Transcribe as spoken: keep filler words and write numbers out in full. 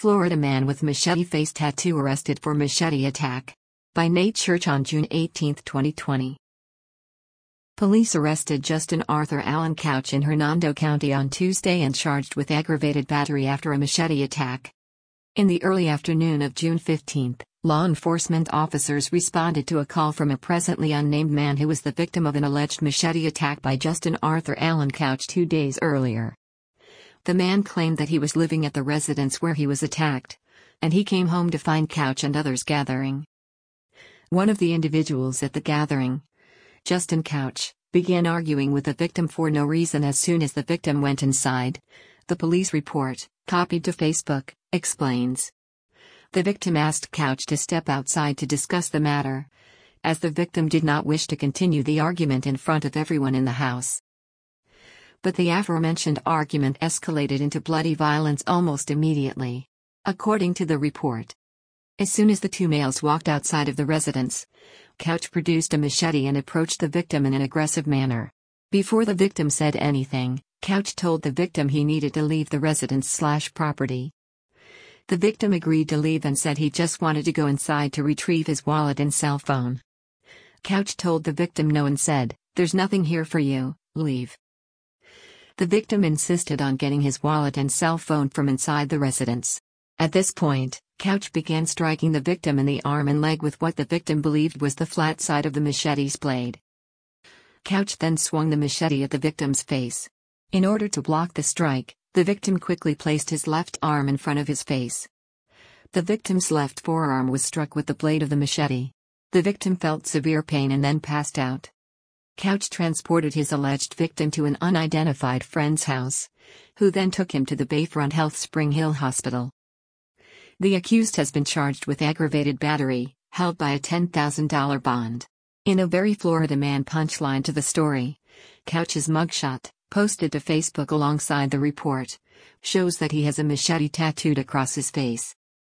Florida man with machete face tattoo arrested for machete attack. By Nate Church on June eighteenth, twenty twenty. Police arrested Justin Arthur Allen Couch in Hernando County on Tuesday and charged with aggravated battery after a machete attack. In the early afternoon of June fifteenth, law enforcement officers responded to a call from a presently unnamed man who was the victim of an alleged machete attack by Justin Arthur Allen Couch two days earlier. The man claimed that he was living at the residence where he was attacked, and he came home to find Couch and others gathering. One of the individuals at the gathering, Justin Couch, began arguing with the victim for no reason as soon as the victim went inside. The police report, copied to Facebook, explains. The victim asked Couch to step outside to discuss the matter, as the victim did not wish to continue the argument in front of everyone in the house. But the aforementioned argument escalated into bloody violence almost immediately, according to the report. As soon as the two males walked outside of the residence, Couch produced a machete and approached the victim in an aggressive manner. Before the victim said anything, Couch told the victim he needed to leave the residence/property. The victim agreed to leave and said he just wanted to go inside to retrieve his wallet and cell phone. Couch told the victim no and said, "There's nothing here for you, leave." The victim insisted on getting his wallet and cell phone from inside the residence. At this point, Couch began striking the victim in the arm and leg with what the victim believed was the flat side of the machete's blade. Couch then swung the machete at the victim's face. In order to block the strike, the victim quickly placed his left arm in front of his face. The victim's left forearm was struck with the blade of the machete. The victim felt severe pain and then passed out. Couch transported his alleged victim to an unidentified friend's house, who then took him to the Bayfront Health Spring Hill Hospital. The accused has been charged with aggravated battery, held by a ten thousand dollars bond. In a very Florida man punchline to the story, Couch's mugshot, posted to Facebook alongside the report, shows that he has a machete tattooed across his face.